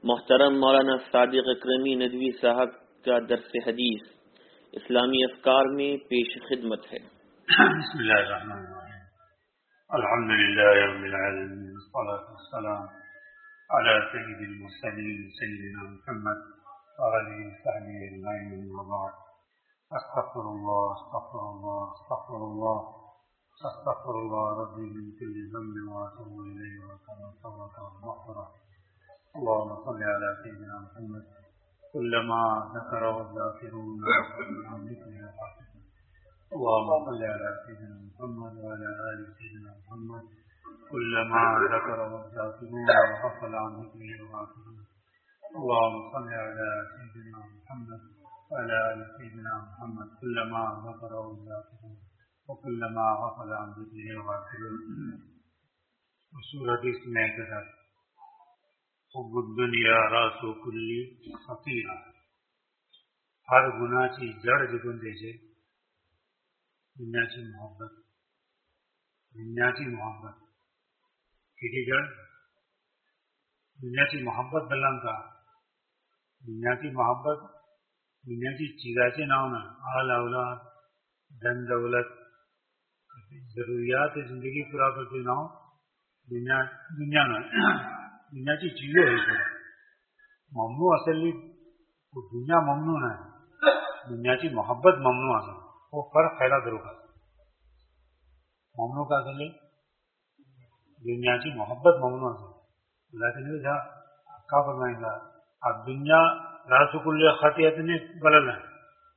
محترم مولانا صادق اکرمی ندوی صاحب کا درس حدیث اسلامی افکار میں پیش خدمت ہے۔ بسم اللہ الرحمن الرحیم، الحمد للہ رب العالمین، والصلاة والسلام علی سید المرسلین سیدنا محمد وآلہ وصحبہ اجمعین، اما بعد، استغفر اللہ استغفر اللہ استغفر اللہ استغفر اللہ ربی من کل ذنب واتوب الیہ واتوب مغفرہ۔ اللهم صل على سيدنا محمد كلما ذكره الذاكرون عن ذكره الغافلون۔ اللهم صل على سيدنا محمد وعلى آل سيدنا محمد كلما ذكره الذاكرون وغفل عن ذكره الغافلون۔ اللهم صل على سيدنا محمد وعلى آل سيدنا محمد كلما ذكره الذاكرون وكلما غفل عن ذكره الغافلون۔ وسورة حدیث میں کہا حب الدنیا راس کل خطیئہ، ہر گناہ کی جڑ جگن دے سے دنیا کی محبت، دنیا کی محبت کی جڑ دنیا کی محبت بلند کا، دنیا کی محبت دنیا کی چیزیں سے نہ ہونا، آل اولاد دن دولت ضروریات زندگی پورا کرتے نہ ہو، دنیا نہ دنیا کی چیزیں ہے ممنوع، اصلی وہ دنیا ممنوع ہے، دنیا کی محبت ممنوع ہے، وہ فرق پھیلا درو کا ممنوع کا اصلی دنیا کی محبت ممنوع ہے۔ لیکن یہ کیا فرمائیں گا، اب دنیا راس کل خطیئت نے بلل ہے،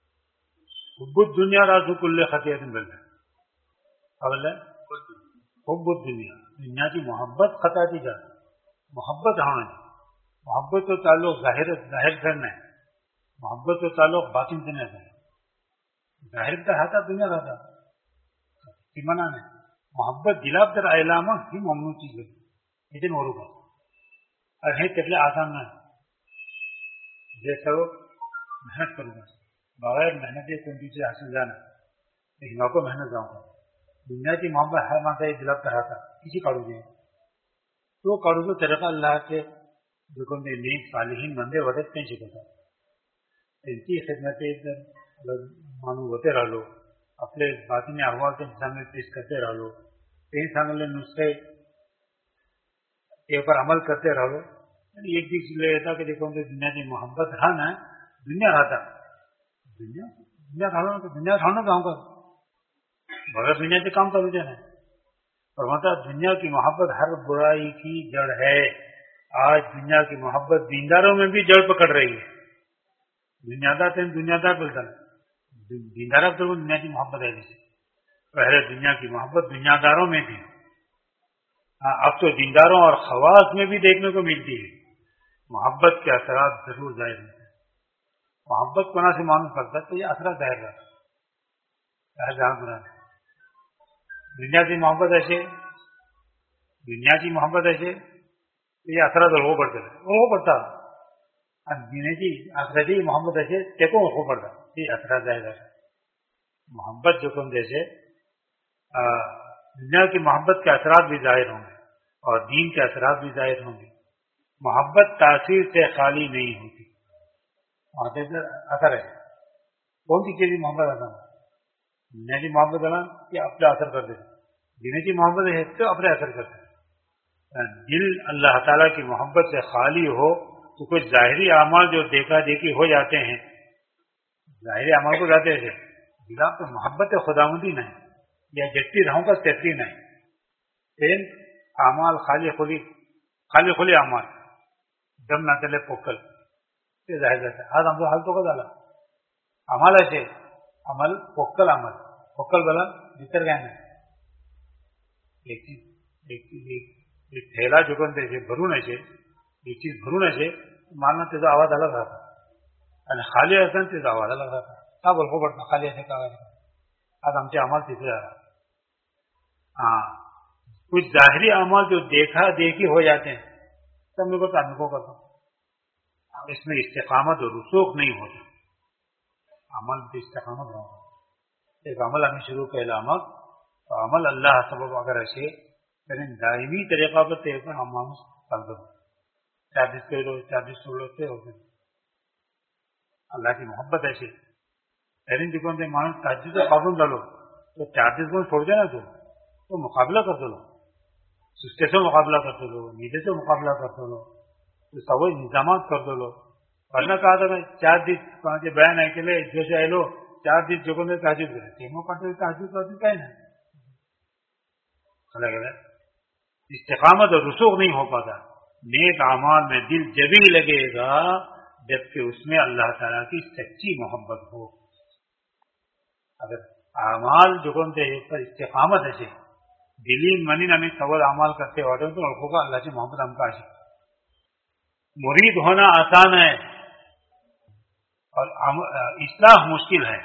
حب الدنیا راس کل خطیئت نے بلل ہے، قبل ہے حب الدنیا، دنیا کی محبت خطا کی جاتی، محبت ہونا ہے، محبت تو تعلق ظاہر کرنا ہے، محبت تو تعلق باطن سے نہیں ہے، ظاہر کا ہاتھا دنیا کا تھا منع نہیں، محبت دلاب در اعلامہ ہی ممنوع چیز ہے، لیکن اور ہوگا اور ہے تکلے آسان نہ ہے، جیسا وہ محنت کروں گا، بغیر محنت کوئی چیز حاصل جانا، لیکن آپ کو محنت جاؤں گا، دنیا کی محبت ہر مانتا ہے دلاب در ہاتھا کسی کاڑو گے تو کاڑو گے طریقہ اللہ کے جو کم نیک صالحین بندے وقت کہیں چکتا ان کی خدمت مانو ہوتے رہ لو، اپنے باطنی احوال کے سامنے پیش کرتے رہ لو، کہیں سامنے نسخے کے اوپر عمل کرتے رہ لو، ایک چیز لے لیتا کہ دیکھو دنیا کی محبت رہنا دنیا رہتا، دنیا کھانا تو دنیا کھانا کہوں گا بغیر دنیا سے کام کرو جانا، اور مطلب دنیا کی محبت ہر برائی کی جڑ ہے۔ آج دنیا کی محبت دینداروں میں بھی جڑ پکڑ رہی ہے، دنیا دار بولتا ہے دیندار تو دنیا کی محبت ہے، جیسے پہلے دنیا کی محبت دنیا داروں میں تھی، اب تو دینداروں اور خواص میں بھی دیکھنے کو ملتی ہے۔ محبت کے اثرات ضرور ظاہر ہوتے ہیں، محبت کو نہ سے معلوم کرتا ہے تو یہ اثرات ظاہر رہتا ہے، جہاں بنا دنیا کی محبت ایسے، دنیا کی محبت ایسے تو یہ اثرات وہ پڑتا ہے، وہ پڑتا دنیا کی آخرتی محبت ایسے دیکھو وہ پڑتا، یہ اثرات ظاہر رہتا ہے۔ محبت جو کم جیسے دنیا کی محبت کے اثرات بھی ظاہر ہوں گے اور دین کے اثرات بھی ظاہر ہوں گے۔ محبت تاثیر سے خالی نہیں ہوتی، اثر ہے، کون سی چیز محبت اثر ہے، دنیا کی محبت ہے کہ اپنا اثر کر دیتے، دین کی محبت ہے تو اپنے اثر کرتے، دل اللہ تعالیٰ کی محبت سے خالی ہو تو کچھ ظاہری اعمال جو دیکھا دیکھی ہو جاتے ہیں، ظاہری اعمال کو جاتے ہیں، دلا تو محبت خداوندی نہیں یا جتنی رہوں کا تیتری نہیں، لیکن اعمال خالی خلی اعمال دم نہ چلے پوکل یہ ظاہر رہتا ہے۔ آج ہم تو حال تو کا ڈالا عمل ایسے عمل پوکل عمل پوکل بلا بھیتر گئے نا ایک تھیلا جو کرتے تھے بھرون ایسے ایک چیز بھرون ایسے ماننا تیزا آواز الگ رہتا ہے، خالی ایسا تیزا آواز الگ رہتا ہے، کیا بول کو پڑتا خالی ایسے کا آج ہم سے عمل تیسرے آ رہا۔ ہاں کچھ ظاہری اعمال جو دیکھا دیکھی ہو جاتے ہیں سب میرے کو تعلق کو کرتا ہوں، اس میں استقامت اور رسوخ نہیں ہوتا، عمل بھی استقامت ہوگا، ایک عمل ہمیں شروع پہلا عمل اللہ سبب اگر ایسے لیکن دائمی طریقہ پر طریقہ ہم چارجز کر لو، چارجز چھوڑ لو ہو گئے. اللہ کی محبت ایسی. لیکن جو کہ مانو تہجد سے پابند ڈالو تو چارجز کو چھوڑ دے نا تو مقابلہ کرتے لو، سستے سے مقابلہ کرتے لو، نیچے سے مقابلہ کرتے لو، تو سب انتظامات کرتے لو. ورنہ کہا تھا میں 4 دن کہاں کے بیان ہے کے لیے جو سے لو 4 دن جو کہ تہجد کرے تینوں کرتے تہجد کرتے کہیں نا الگ الگ. استقامت اور رسوخ نہیں ہو پاتا. نیک اعمال میں دل جبھی لگے گا جبکہ اس میں اللہ تعالیٰ کی سچی محبت ہو. اگر اعمال جو پر استقامت ہے دلی منی نمی سوال اعمال کرتے ہوتے تو ہوگا اللہ کی محبت ہم کا. مرید ہونا آسان ہے اور اصلاح مشکل ہے.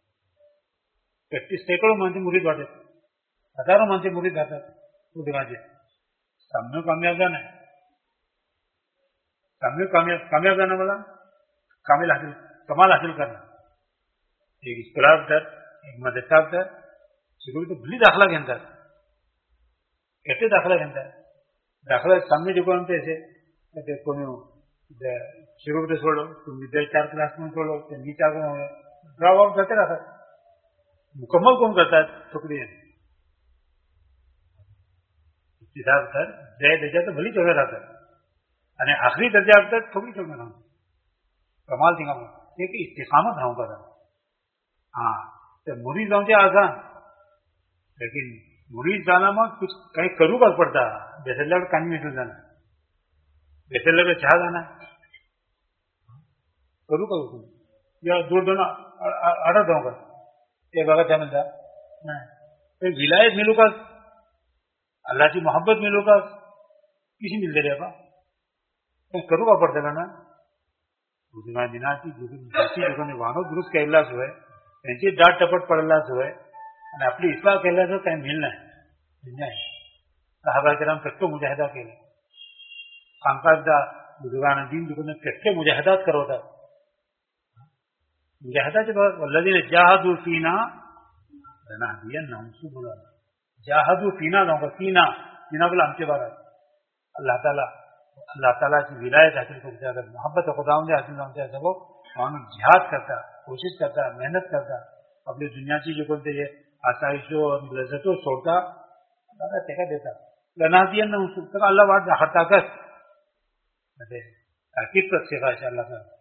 سینکڑوں من سے مرید ہوتے، ہزاروں من سے مرید آتا وہ دکھا دے سامنے کامیاب جانا ہے. سامنے کامیاب جانا والا کمال حاصل کرنا. ایک اسکول در ایک مدرسہ در شروع تو بھلی داخلہ کے اندر کہتے داخلہ کے اندر داخلہ سامنے جو کون ایسے شروع سے چھوڑو تم 4 کلاس میں چھوڑو نیچا کو ڈراپ آؤٹ کرتے رہتا ہے. مکمل کون کرتا ہے ٹکڑی کتاب سر جائے درجہ تو بھلی چوکے رہتا ہے અને આખરી દરજા તક થોડી ચોકે રહું કમાલ થી કામ એક استقامت رہوں گا. ہاں تو مرید ہوں آسان لیکن مرید جانا میں کچھ کہیں کروں کا پڑتا جیسے لڑ کانی میں جانا جیسے لڑ چاہ جانا کروں کا یا دور دونوں اڑ دوں گا یہ بغیر کیا ملتا ولایت ملو گا اللہ کی محبت ملو گا کسی ملتے رہے گا کروں کا پڑتا نا دیناتی وانو درست کہلا سو ہے त्यांची डाट टपट पडला जो आहे आणि आपली इस्लाह केल्याचं काही मिळणं आहे. साहबा किराम कट्टे मुजाहिदा केले सांगता बुजुर्गांना दिन दुकान कट्टे मुजाहिदात करवतात. मुजाहिदाचे वल्लदीन जाहदू फीना लनहदियन्नहुम सुबुलना जाहदू फीना जाऊंगा फीना बोला आमचे बारा اللہ تعالیٰ کی ولایت حاصل کرتے اگر محبت خداوند حاصل ہوتے ہیں وہ معامل جہاد کرتا کوشش کرتا محنت کرتا اپنی دنیا کی جو بولتے ہیں آسائشوں اور لذتوں چھوڑتا ٹیکا دیتا لنا دیا نہ اللہ بات ہر طاقت تاکید تک سیکھا ہے اللہ کا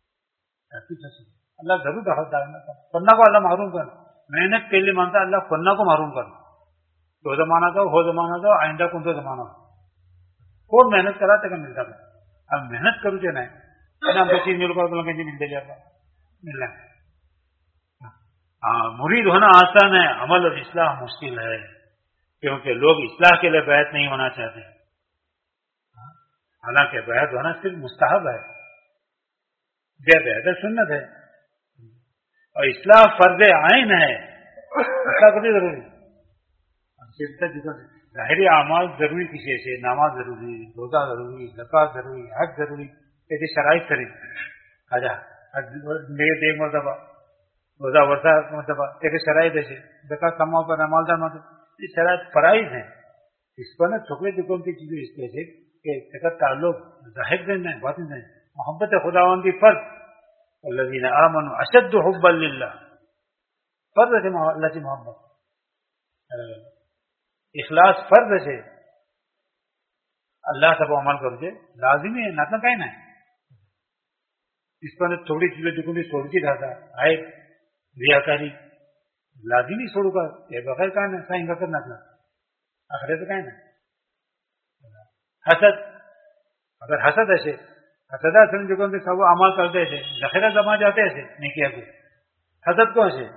اللہ ضرور دخلتا ہے فنا کو اللہ معروم کرنا محنت کے لیے مانتا اللہ فنا کو معروم کرنا تو زمانہ کا ہو زمانہ کا آئندہ کون سا زمانہ کون محنت کراتے کا ملتا ہے. اب محنت کرو جو نہیں چیز میرے کو ملتے جاتا ملنا. مرید ہونا آسان ہے عمل اور اصلاح مشکل ہے کیونکہ لوگ اصلاح کے لیے بیعت نہیں ہونا چاہتے. حالانکہ بیعت ہونا صرف مستحب ہے بے بیعت سنت ہے اور اصلاح فرض عین ہے. اصلاح کبھی ضروری ظاہری اعمال ضروری کسی سے نماز ضروری روزہ ضروری زکات ضروری حج ضروری ایسی شرائط کریں آجا ایک مرتبہ روزہ ورثہ مرتبہ ایک شرائط ایسے زکات کما پر نمازدار مرتبہ یہ شرائط فرائض ہیں. اس پر نا چھوکرے دکون کی چیزیں اس طرح سے کہ زکات تعلق ظاہر دین ہے باطن ہے محبت خداوند کی فرض الذین آمنوا اشد حبا للہ فرض ہے اللہ کی محبت اخلاص فرض ہے اللہ سب عمل کرو لازمی ہے نہ کہیں نہ اس پر تھوڑی چیزیں جو چھوڑتی رہتا آئے ریاکاری لازمی چھوڑوں گا یہ بغیر کہیں نہ سائن کا کرنا آخر تو کہیں نہ حسد اگر حسد ایسے حسدا سن جو سب عمل کرتے ایسے ذخیرہ جمع جاتے ایسے نہیں کیا کوئی حسد کو ایسے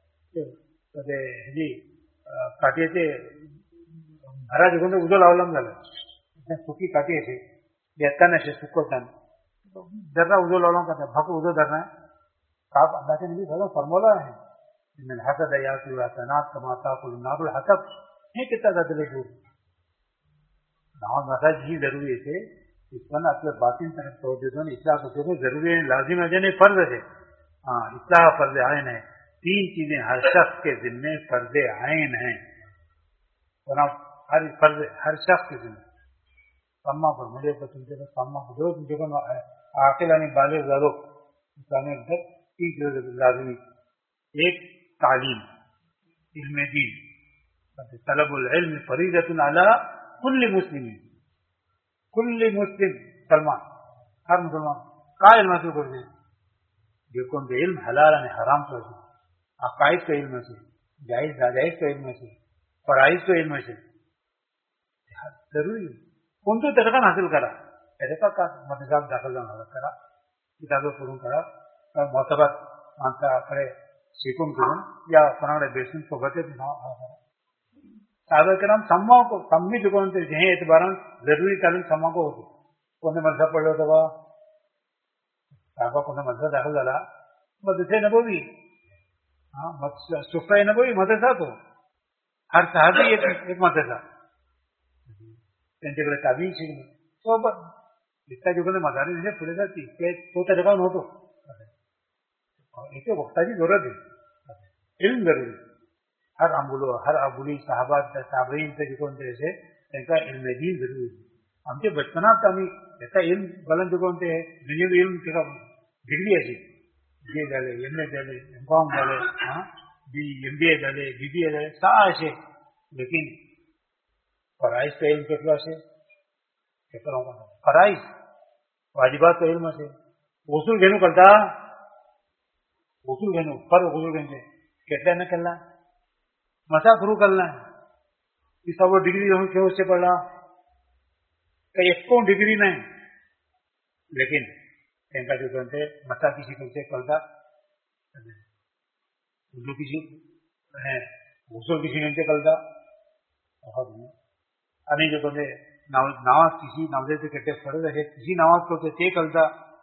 جی کاٹیے تھے ہرا جو ادو لاولم سکی کاٹی ہے دیتا نہیں سکوتا درنا ادو لاولم کرتا بھاگ ادو درنا ہے آپ اللہ کے نبی صلی فرمولا ہے من حسد یاتی الحسنات کما تاکل النار الحسد نہیں کتنا زیادہ دور نماز مساج ہی ضروری ہے اس پر نا اپنے باطن طرف توجہ دو اصلاح کو ضروری ہے لازم ہے نہیں فرض ہے. ہاں اصلاح فرض عین ہے. 3 چیزیں ہر شخص کے ذمے فرض عین ہیں ہر شخص کے ذمہ سما پر مجھے تو تمہیں تو سما پر جو تمہیں کو عاقلانی بالغ زرو انسان کی لازمی ایک تعلیم علم دین طلب العلم فریضۃ علی کل مسلم سلمان ہر مسلمان کا علم حاصل کرتے دیکھو ان کے علم حلال یعنی حرام تو عقائد کا علم سے جائز ناجائز کا علم سے فرائض کا علم سے ضروری کون تو طریقہ حاصل کرا طریقہ کا مدرسہ داخل کرا کتابیں پڑھوں کرا معتبر مانتا کرے سیکھوں کروں یا فلاں بیسن کو بتے صحابہ کرام سما کو سمی جو جہیں اعتبار ضروری تعلیم سما کو ہوتی کون مدرسہ پڑھ لو تو صحابہ کون مدرسہ داخل झाला مدرسے نبوی صفہ نبوی مدرسہ تو ہر صحابی ایک مدرسہ त्यांच्याकडे ताबीन शिकणं सोबत इतका जो मदारी पुढे जाते तो तरीका नव्हतो इथे वक्ताची जरूरत आहे इल्म जरूरी हर अबुली साहबा ताबईंचं जे कोणते असे त्यांचा इल्म दीन जरूरी आमच्या बचपनात आम्ही त्याचा इल्म बलन जो कोणते दुनियावी इल्म त्याला डिग्री अशी BA झाले MA झाले MCOM झाले MBA झाले BBA झाले 6 असे लेकिन فرائض کا علم کتنا سے فرائض واجبات کا علم سے غسل گھنو کرتا غسل گھنو فرض غسل گھنو کتنا نہ کرنا مسا شروع کرنا یہ سب ڈگری کیوں سے پڑھا ایک کو ڈگری نہیں لیکن ان کا جو کہتے مسا کسی کو سے کرتا کسی غسل کسی نے کرتا आणि जो कोणते नावाज किसी नावाचे कट्टे फरक आहे किसी नावाज करतो ते कळता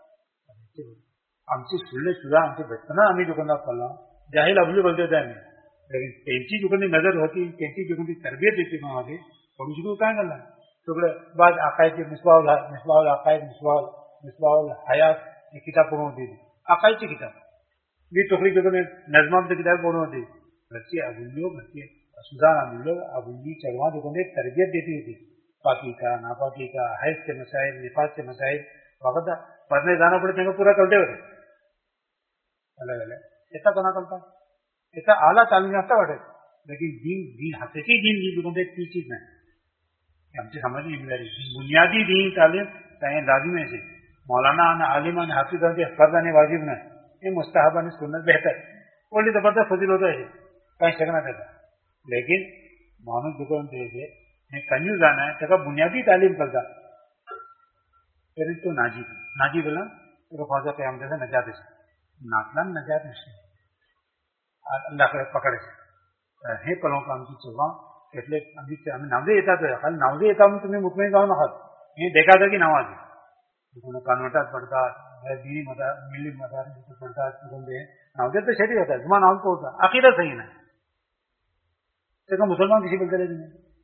आमची सुल्ले सुद्धा आमचे बचपना आम्ही जो कोणता कळला जाहील अबली बोलते होते आम्ही त्यांची जो कोणती नजर होती त्यांची जो कोणती तरबियत होती मामध्ये थोडीशी तू काय करणार सगळं बाद आकायचे मिसबाउल आकायद मिसबाउल हयात ही किताब पूर्ण होती आकायची किताब मी तोकडी जो कोणी नजमामची किताब पूर्ण होती घरची अबुल्यो घरची सुधार अबुल्ली चरवा जो कोणते तरबियत देती होती पाकी का नापाकी का हैज के मसाइल निफाज के मसाइल वक्त पढ़ने जाना पड़े तेरे पूरा करते होते अलग अलग ऐसा करना करता ऐसा आला तालीम याफ्ता वाटे लेकिन दीन हकीकी दीन जो कोणते ती चीज नाही आमची समज जिम्मेदारी बुनियादी दीन तालीम चाहे लाजिम है मौलाना आणि आलिम आणि हाफिज आणि फर्ज आणि वाजिब नाही ये मुस्तहब आणि सुन्नत बेहतर बोली जबरदस्त फजील होता है काही शकना त्याचा लेकिन माणूस जो कोणते कंजूस जाना है त्याका बुनियादी तालीम करता तरी तो नाजी बोला तो फौजा पे हम जैसे नजात नाचला नजात अल्लाह पकडायचे हे कळो का आमची चोगा એટલે आम्ही नावदे येतात खाली नावदे येता म्हणून तुम्ही मुतमईन जाऊ नका हे देखाता की नावाचे कोण कन्वर्टात पडतात दीनी मदार मिली मदार पडतात कोणते नावदे तर शरीर होतात जुमा नाव होता अकीदा सही नाही तो मुसलमान किसी बोलते रहे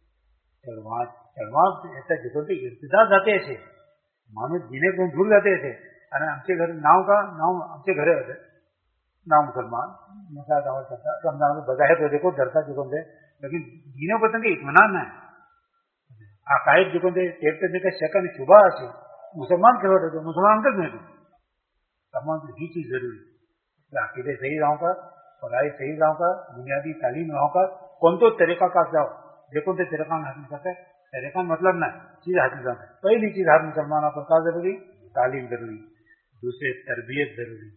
चलवाद ऐसा जो इर्तिदाद जाते ऐसे माणूस जीने को दूर जाते ऐसे आणि आमचे घर नाव आमचे घरे होते नाव मुसलमान मसा दावा करता रमजान में बजाहिर होते को डरता जो कोणते लेकिन जीने पतंग इत्मीनान नाही अकायद जो कोणते एक करने का शक आणि शुभा असे मुसलमान खेळत होते मुसलमानच मिळतो तमाम ही चीज जरूरी अकीदे सही राहू का पढ़ाई सही राहू का बुनियादी तालीम राहू का कौन तो तरीका का जाओ देखो तो तरीका हासिल करते तरीका मतलब ना चीज हासिल करना पहली चीज हर मुसलमान पर क्या जरूरी तालीम जरूरी दूसरे तरबियत जरूरी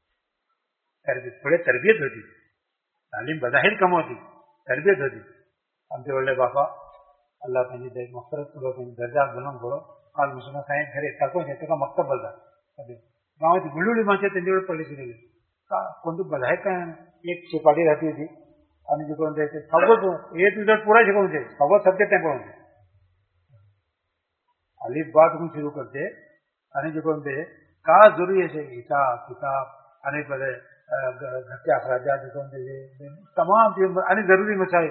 थोड़े तरबियत होती तालीम बजाहिर कम होती तरबियत होती आमचे वडले बापा अल्लाह त्यांची मफरत करो त्यांनी दर्जा बुलंद करो काल मुसलमान साहेब घरे टाकून येते का मक्तब बोलतात गावाची गुळुळी माणसे त्यांच्याकडे पडले शिकले का कोणती बजाहिर काय एक शिपाडी राहती होती आणि जे कोणते सगळं हे तुझं पुरा शिकवते सगळं सब्जेक्ट आहे पळवते अलीफ बात म्हणून सुरू करते आणि जे कोणते का जरूरी आहे हिसाब किताब आणि बरे घरचे अखराजात जे कोणते तमाम आणि जरुरी मसाईल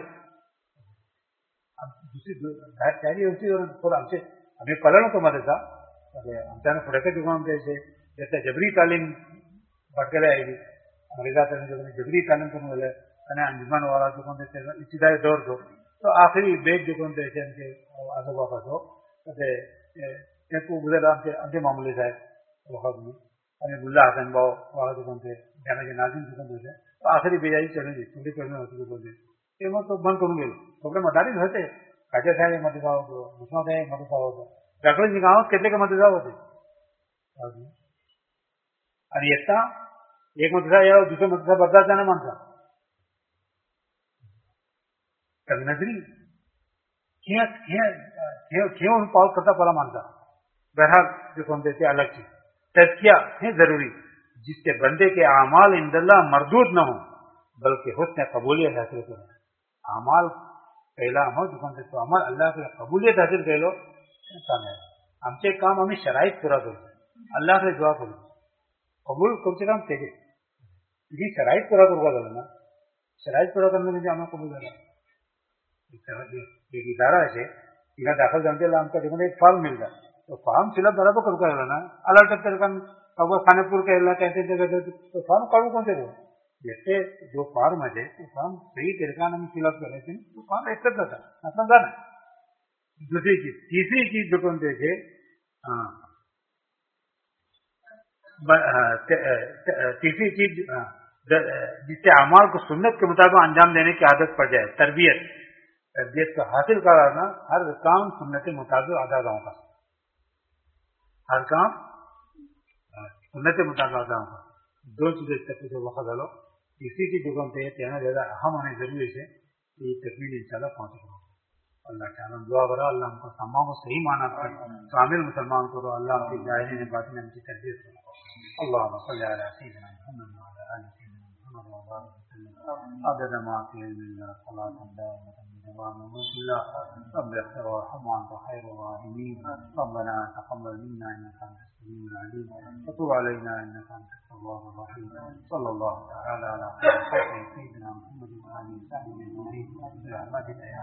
दुसरी त्याही गोष्टीवरून थोडं आमचे आम्ही कळलं नव्हतो मध्येचा आमच्यानं पुढे काही द्यायचे त्याचा जबरी तालीम भटकेला यायची अंग्रेजा जबरी तालीम करून गेलं અને અંજમન વાળા जो कोणते इब्तिदाई दौर तो आखिरी बेग जो कोणते आजोबा पासो tempo gudalam ke ante mamule sai wakhat mein ane Mullah Hasan Bao wakhat kon the jana ke nazim kon the aakhiri bejayi chale ji tuli karne hote bolte e ma to ban karunge problem adari hote kaja sai mate jao to musna sai mate jao to dakle ni gaon ketle ke mate jao hote ani etta ek mate ya dusre mate bardasht na manta कभी नजरी क्यों पाल करता पला मानता बहरहाल जो कहते थे अलग चीज तज़किया है जरूरी जिससे बंदे के आमाल इंदल्लाह मरदूद न हो बल्कि हुस्न कबूलियत हासिल करो आमाल पहला हो जो कहते तो अमल अल्लाह के कबूलियत हासिल कर लो इंसान है आमचे काम हमें शराइत पूरा करो अल्लाह के दुआ करो कबूल कम से कम तेजे ये शराइत पूरा करूँगा ना शराइत पूरा करने में हमें कबूल करना एक इदारा है इधर दाखिल जानते आमका देखो एक फॉर्म मिल रहा तो फॉर्म फिलअप बराबर करू का ना अलर्ट तरीका कब खानेपुर के कहते जगह तो फॉर्म करू कौन से वो जैसे जो फॉर्म है तो फॉर्म सही तरीका हम फिलअप कर रहे थे तो फॉर्म एक्सेप्ट होता मतलब जाना दूसरी चीज तीसरी चीज जो कौन देखे तीसरी चीज जिससे अमाल को सुन्नत के मुताबिक अंजाम देने की आदत पड़ जाए तरबियत को हासिल कराना हर काम सुन्नत के मुताबिक अदा होगा हर काम सुन्नत के मुताबिक अदा होगा दो चीजें तक वक्त डालो इसी की दुकान पे कहना ज्यादा अहम होने जरूरी है ये तकमील इंशाल्लाह पहुंचेगा अल्लाह के आलम दुआ करो अल्लाह हमको तमाम को सही माना कामिल मुसलमान करो अल्लाह हमकी जाहिली ने बात में हमकी तरबियत करो अल्लाह सल्लल्लाहु अलैहि वसल्लम मुहम्मद व अला आलिहि मुहम्मद व बारिक वसल्लम عدد ما في علم الله صلاة دائمة بدوام ملك الله رب اغفر وارحم وانت خير الراحمين ربنا تقبل منا انك انت السميع العليم وتب علينا انك انت التواب الرحيم صلى الله تعالى على خير سيدنا محمد وعلى اله وصحبه اجمعين برحمتك يا